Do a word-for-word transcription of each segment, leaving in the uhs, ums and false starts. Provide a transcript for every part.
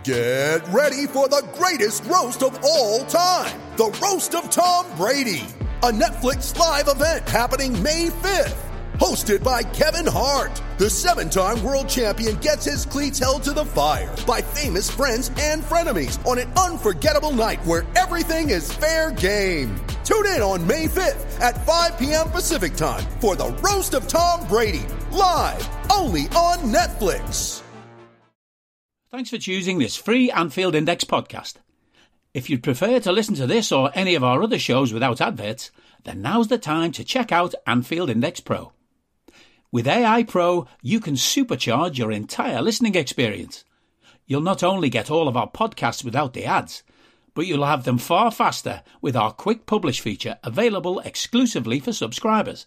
Get ready for the greatest roast of all time, the Roast of Tom Brady, a Netflix live event happening May fifth. Hosted by Kevin Hart, the seven-time world champion gets his cleats held to the fire by famous friends and frenemies on an unforgettable night where everything is fair game. Tune in on May fifth at five p.m. Pacific time for the Roast of Tom Brady, live only on Netflix. Thanks for choosing this free Anfield Index podcast. If you'd prefer to listen to this or any of our other shows without adverts, then now's the time to check out Anfield Index Pro. With A I Pro, you can supercharge your entire listening experience. You'll not only get all of our podcasts without the ads, but you'll have them far faster with our Quick Publish feature available exclusively for subscribers.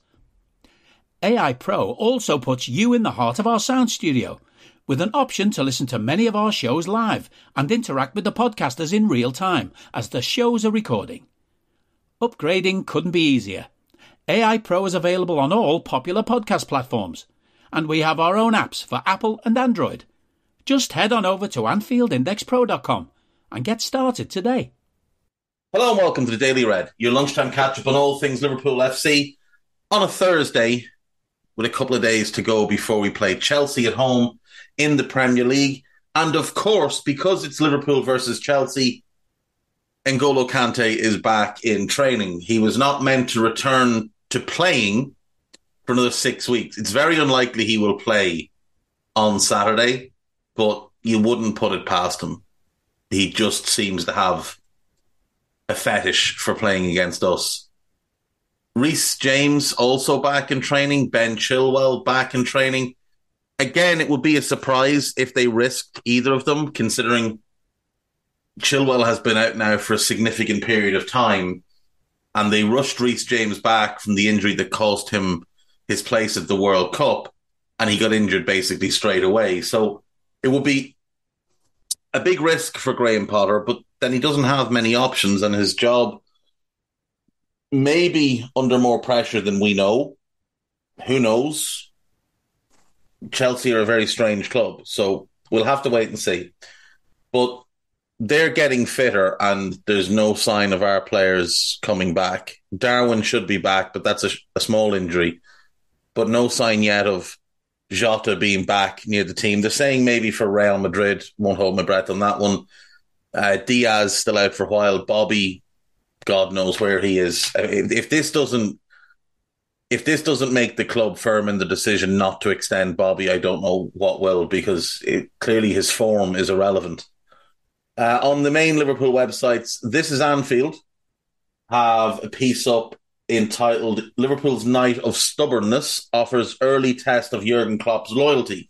A I Pro also puts you in the heart of our sound studio, with an option to listen to many of our shows live and interact with the podcasters in real time as the shows are recording. Upgrading couldn't be easier. A I Pro is available on all popular podcast platforms, and we have our own apps for Apple and Android. Just head on over to Anfield Index Pro dot com and get started today. Hello and welcome to the Daily Red, your lunchtime catch-up on all things Liverpool F C on a Thursday with a couple of days to go before we play Chelsea at home in the Premier League. And of course, because it's Liverpool versus Chelsea, N'Golo Kante is back in training. He was not meant to return to playing for another six weeks. It's very unlikely he will play on Saturday, but you wouldn't put it past him. He just seems to have a fetish for playing against us. Reece James also back in training. Ben Chilwell back in training. Again, it would be a surprise if they risked either of them, considering Chilwell has been out now for a significant period of time, and they rushed Reece James back from the injury that cost him his place at the World Cup, and he got injured basically straight away. So it would be a big risk for Graham Potter, but then he doesn't have many options, and his job may be under more pressure than we know. Who knows? Chelsea are a very strange club, so we'll have to wait and see. But they're getting fitter, and there's no sign of our players coming back. Darwin should be back, but that's a, a small injury. But no sign yet of Jota being back near the team. They're saying maybe for Real Madrid. Won't hold my breath on that one. Uh, Diaz still out for a while. Bobby, God knows where he is. If, if this doesn't, if this doesn't make the club firm in the decision not to extend Bobby, I don't know what will, because it, clearly his form is irrelevant. Uh, on the main Liverpool websites, This is Anfield have a piece up entitled Liverpool's Night of Stubbornness offers early test of Jurgen Klopp's loyalty.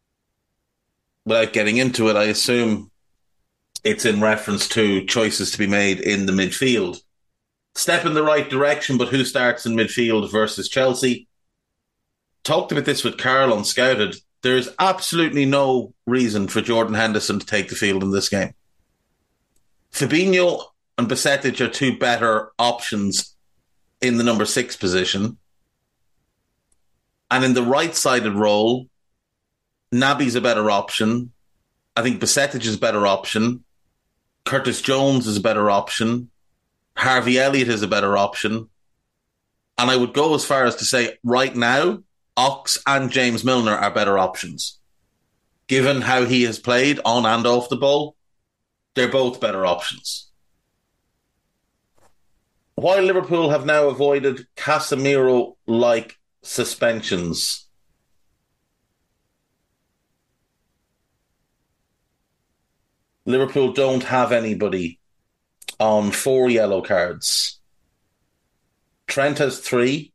Without getting into it, I assume it's in reference to choices to be made in the midfield. Step in the right direction, but who starts in midfield versus Chelsea? Talked about this with Carl on Scouted. There's absolutely no reason for Jordan Henderson to take the field in this game. Fabinho and Bajcetic are two better options in the number six position. And in the right-sided role, Naby's a better option. I think Bajcetic is a better option. Curtis Jones is a better option. Harvey Elliott is a better option. And I would go as far as to say, right now, Ox and James Milner are better options. Given how he has played on and off the ball, they're both better options. While Liverpool have now avoided Casemiro-like suspensions, Liverpool don't have anybody on four yellow cards. Trent has three.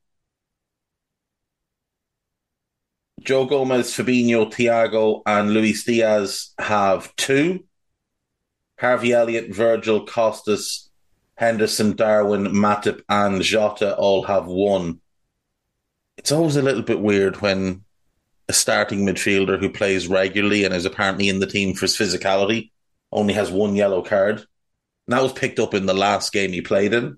Joe Gomez, Fabinho, Thiago and Luis Diaz have two. Harvey Elliott, Virgil, Costas, Henderson, Darwin, Matip and Jota all have one. It's always a little bit weird when a starting midfielder who plays regularly and is apparently in the team for his physicality only has one yellow card. And that was picked up in the last game he played in.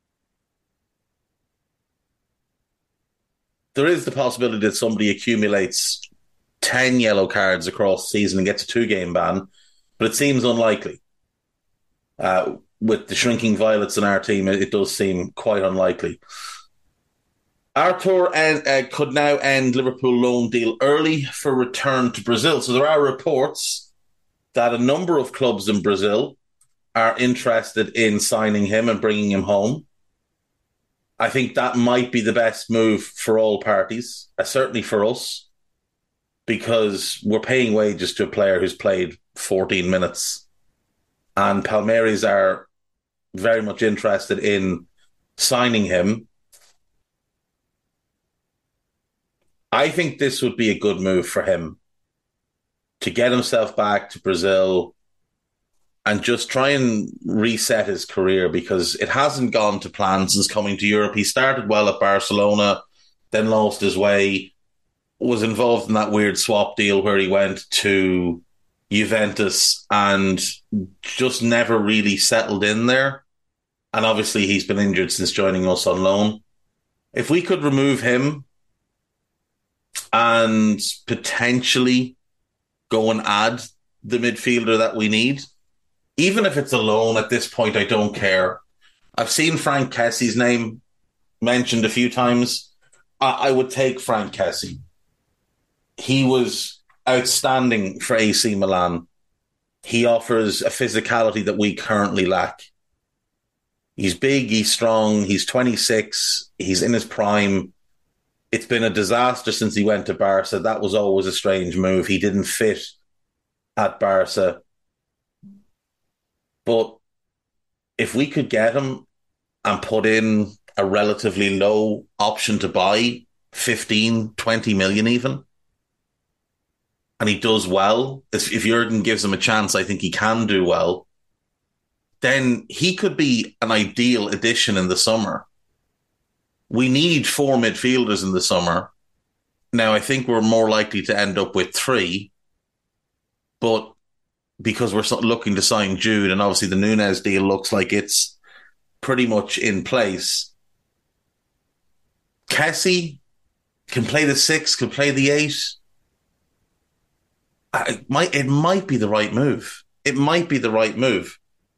There is the possibility that somebody accumulates ten yellow cards across the season and gets a two-game ban. but it seems unlikely. Uh, with the shrinking violets in our team, it, it does seem quite unlikely. Arthur and, uh, could now end Liverpool loan deal early for return to Brazil. So there are reports that a number of clubs in Brazil are interested in signing him and bringing him home. I think that might be the best move for all parties, uh, certainly for us, because we're paying wages to a player who's played fourteen minutes. And Palmeiras are very much interested in signing him. I think this would be a good move for him to get himself back to Brazil and just try and reset his career, because it hasn't gone to plan since coming to Europe. He started well at Barcelona, then lost his way, was involved in that weird swap deal where he went to Juventus and just never really settled in there. And obviously he's been injured since joining us on loan. If we could remove him and potentially go and add the midfielder that we need, even if it's a loan at this point, I don't care. I've seen Frank Kessie's name mentioned a few times. I, I would take Frank Kessie. He was outstanding for A C Milan. He offers a physicality that we currently lack. He's big, he's strong, he's twenty-six, he's in his prime. It's been a disaster since he went to Barca. That was always a strange move. He didn't fit at Barca. But if we could get him and put in a relatively low option to buy, fifteen, twenty million even, and he does well, if, if Jurgen gives him a chance, I think he can do well, then he could be an ideal addition in the summer. We need four midfielders in the summer. Now, I think we're more likely to end up with three, but because we're looking to sign Jude, and obviously the Núñez deal looks like it's pretty much in place. Kessie can play the six, can play the eight. It might, it might be the right move. It might be the right move.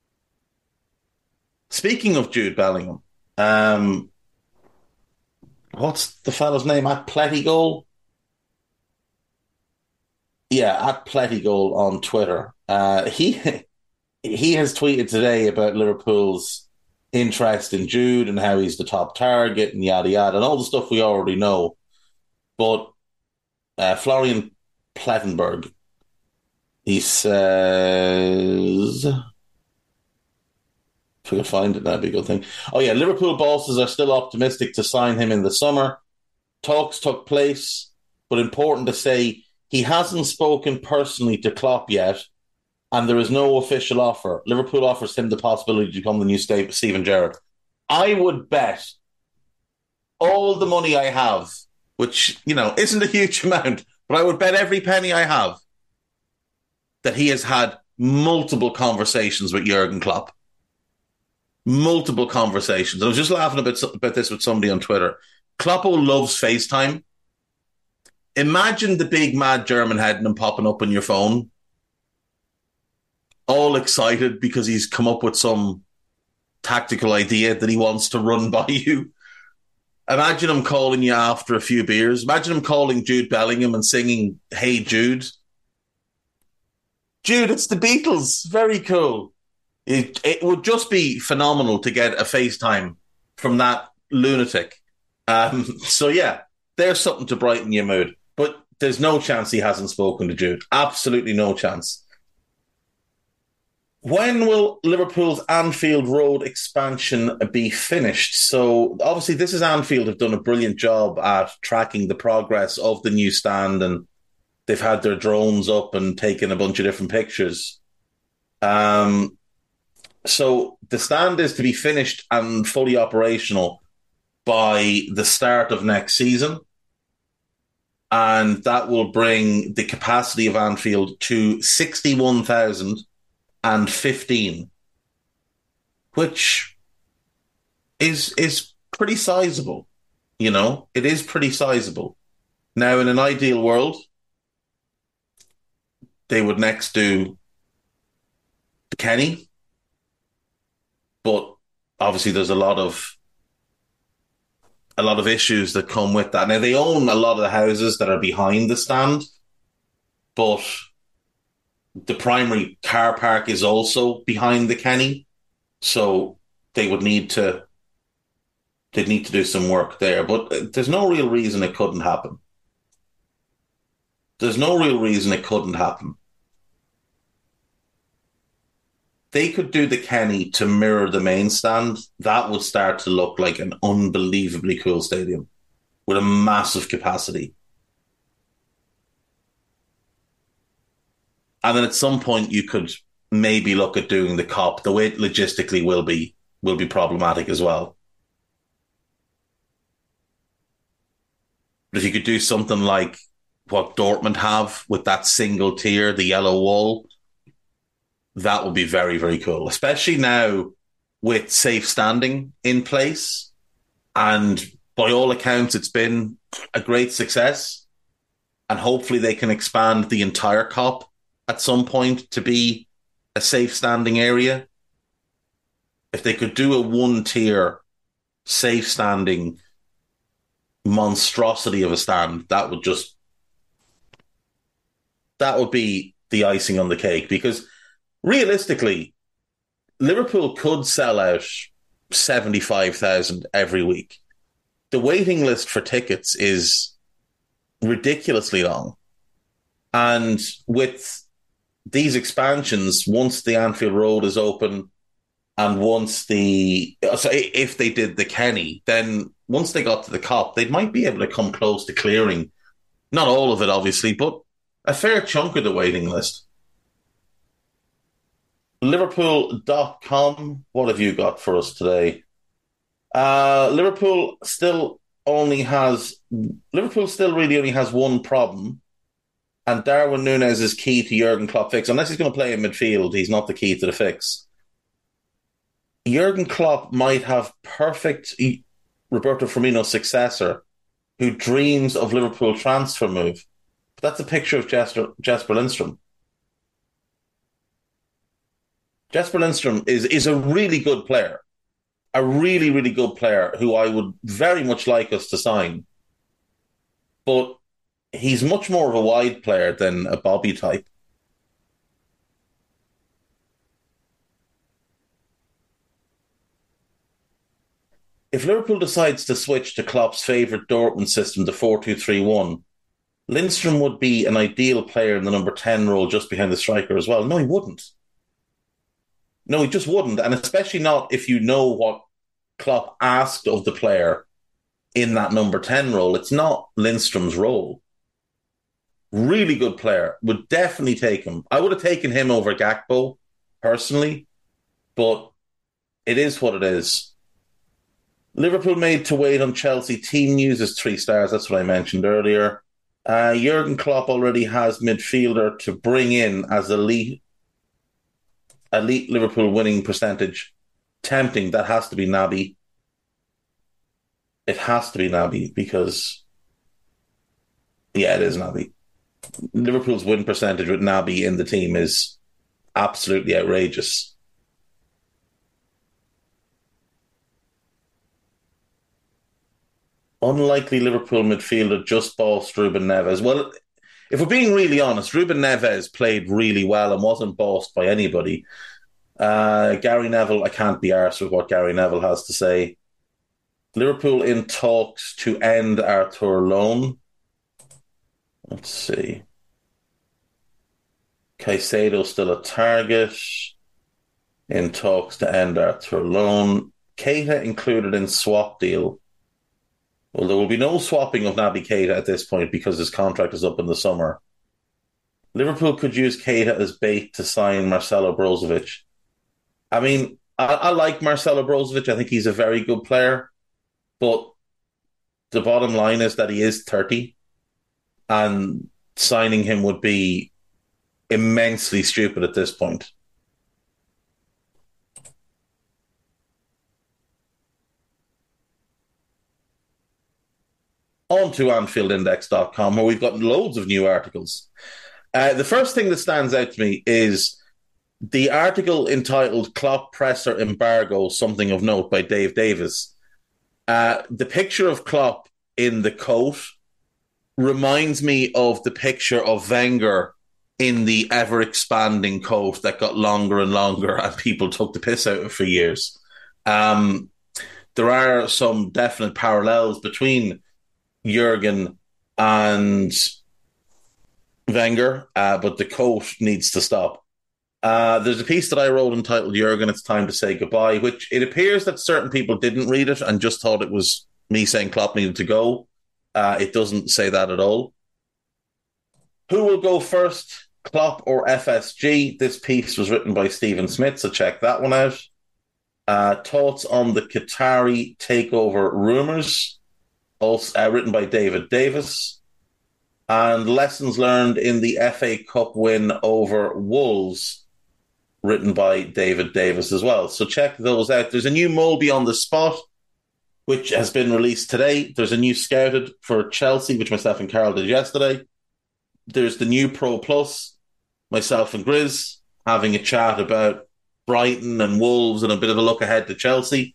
Speaking of Jude Bellingham, um, what's the fellow's name? At Plettigol? Yeah, at Plettigol on Twitter. Uh, he he has tweeted today about Liverpool's interest in Jude and how he's the top target and yada yada and all the stuff we already know. But uh, Florian Plettenberg, he says, if we could find it, that'd be a good thing. Oh yeah, Liverpool bosses are still optimistic to sign him in the summer. Talks took place, but important to say, he hasn't spoken personally to Klopp yet, and there is no official offer. Liverpool offers him the possibility to become the new Steven Gerrard. I would bet all the money I have, which, you know, isn't a huge amount, but I would bet every penny I have that he has had multiple conversations with Jurgen Klopp. Multiple conversations. I was just laughing about, about this with somebody on Twitter. Kloppo loves FaceTime. Imagine the big mad German heading and popping up on your phone, all excited because he's come up with some tactical idea that he wants to run by you. Imagine him calling you after a few beers. Imagine him calling Jude Bellingham and singing, "Hey Jude. Jude, it's the Beatles." Very cool. It, it would just be phenomenal to get a FaceTime from that lunatic. Um, so yeah, there's something to brighten your mood. But there's no chance he hasn't spoken to Jude. Absolutely no chance. When will Liverpool's Anfield Road expansion be finished? So obviously this is Anfield have done a brilliant job at tracking the progress of the new stand, and they've had their drones up and taken a bunch of different pictures. Um, so the stand is to be finished and fully operational by the start of next season. And that will bring the capacity of Anfield to sixty-one thousand fifteen, which is is pretty sizable. You know, it is pretty sizable. Now, in an ideal world, they would next do Kenny. But obviously there's a lot of a lot of issues that come with that. Now, they own a lot of the houses that are behind the stand, but the primary car park is also behind the Kenny. So they would need to they'd need to do some work there. But there's no real reason it couldn't happen. There's no real reason it couldn't happen. They could do the Kenny to mirror the main stand. That would start to look like an unbelievably cool stadium with a massive capacity. And then at some point you could maybe look at doing the Cop. The way it logistically will be will be problematic as well. But if you could do something like what Dortmund have with that single tier, the yellow wall, that would be very, very cool, especially now with safe standing in place. And by all accounts, it's been a great success. And hopefully they can expand the entire Cop at some point to be a safe standing area. If they could do a one-tier safe standing monstrosity of a stand, that would just, that would be the icing on the cake. Because realistically, Liverpool could sell out seventy-five thousand every week. The waiting list for tickets is ridiculously long. And with these expansions, once the Anfield Road is open and once the... So if they did the Kenny, then once they got to the Cop, they might be able to come close to clearing, not all of it, obviously, but a fair chunk of the waiting list. Liverpool dot com, what have you got for us today? Uh, Liverpool still only has... Liverpool still really only has one problem, and Darwin Núñez is key to Jurgen Klopp fix. Unless he's going to play in midfield, he's not the key to the fix. Jurgen Klopp might have perfect Roberto Firmino successor who dreams of Liverpool transfer move. But that's a picture of Jesper, Jesper Lindstrom. Jesper Lindstrom is, is a really good player. A really, really good player who I would very much like us to sign. But he's much more of a wide player than a Bobby type. If Liverpool decides to switch to Klopp's favourite Dortmund system, the four two three one, Lindstrom would be an ideal player in the number ten role just behind the striker as well. No, he wouldn't. No, he just wouldn't. And especially not if you know what Klopp asked of the player in that number ten role. It's not Lindstrom's role. Really good player. Would definitely take him. I would have taken him over Gakpo, personally. But it is what it is. Liverpool made to wait on Chelsea. Team news is three stars. That's what I mentioned earlier. Uh, Jurgen Klopp already has midfielder to bring in as elite, elite Liverpool winning percentage. Tempting. That has to be Naby. It has to be Naby because, yeah, it is Naby. Liverpool's win percentage with Naby in the team is absolutely outrageous. Unlikely Liverpool midfielder just bossed Ruben Neves. Well, if we're being really honest, Ruben Neves played really well and wasn't bossed by anybody. Uh, Gary Neville, I can't be arsed with what Gary Neville has to say. Liverpool in talks to end Arthur loan. Let's see. Caicedo still a target. In talks to end Arthur loan. Keita included in swap deal. Well, there will be no swapping of Naby Keita at this point because his contract is up in the summer. Liverpool could use Keita as bait to sign Marcelo Brozovic. I mean, I, I like Marcelo Brozovic. I think he's a very good player. But the bottom line is that he is thirty. And signing him would be immensely stupid at this point. On to Anfield Index dot com, where we've got loads of new articles. Uh, the first thing that stands out to me is the article entitled Klopp Presser Embargo, Something of Note by Dave Davis. Uh, the picture of Klopp in the coat reminds me of the picture of Wenger in the ever-expanding coat that got longer and longer and people took the piss out of for years. Um, there are some definite parallels between Jurgen and Wenger, uh, but the coat needs to stop. Uh, there's a piece that I wrote entitled Jurgen, It's Time to Say Goodbye, which it appears that certain people didn't read it and just thought it was me saying Klopp needed to go. Uh, it doesn't say that at all. Who will go first, Klopp or F S G? This piece was written by Stephen Smith, so check that one out. Uh, thoughts on the Qatari takeover rumours, also uh, written by David Davis. And lessons learned in the F A Cup win over Wolves, written by David Davis as well. So check those out. There's a new Molby on the Spot, which has been released today. There's a new Scouted for Chelsea, which myself and Carol did yesterday. There's the new Pro Plus, myself and Grizz having a chat about Brighton and Wolves and a bit of a look ahead to Chelsea.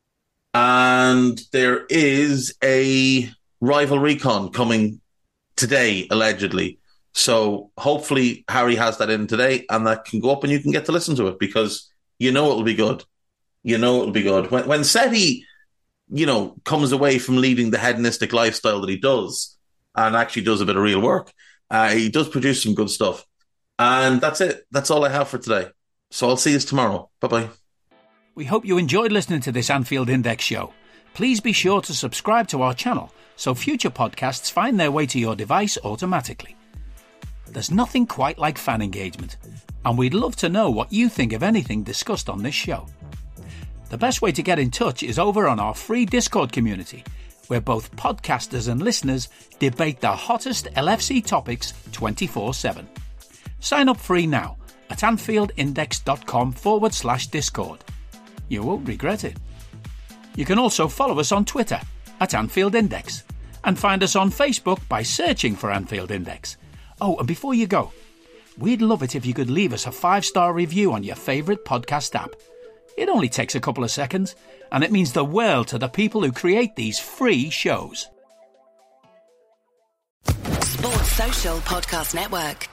And there is a Rival Recon coming today, allegedly. So hopefully Harry has that in today and that can go up and you can get to listen to it because you know it'll be good. You know it'll be good. When, when Seti, you know, comes away from leading the hedonistic lifestyle that he does and actually does a bit of real work, uh, he does produce some good stuff. And that's it. That's all I have for today. So I'll see you tomorrow. Bye-bye. We hope you enjoyed listening to this Anfield Index show. Please be sure to subscribe to our channel so future podcasts find their way to your device automatically. There's nothing quite like fan engagement, and we'd love to know what you think of anything discussed on this show. The best way to get in touch is over on our free Discord community, where both podcasters and listeners debate the hottest L F C topics twenty-four seven. Sign up free now at AnfieldIndex.com forward slash Discord. You won't regret it. You can also follow us on Twitter at Anfield Index and find us on Facebook by searching for Anfield Index. Oh, and before you go, we'd love it if you could leave us a five-star review on your favourite podcast app. It only takes a couple of seconds, and it means the world to the people who create these free shows. Sports Social Podcast Network.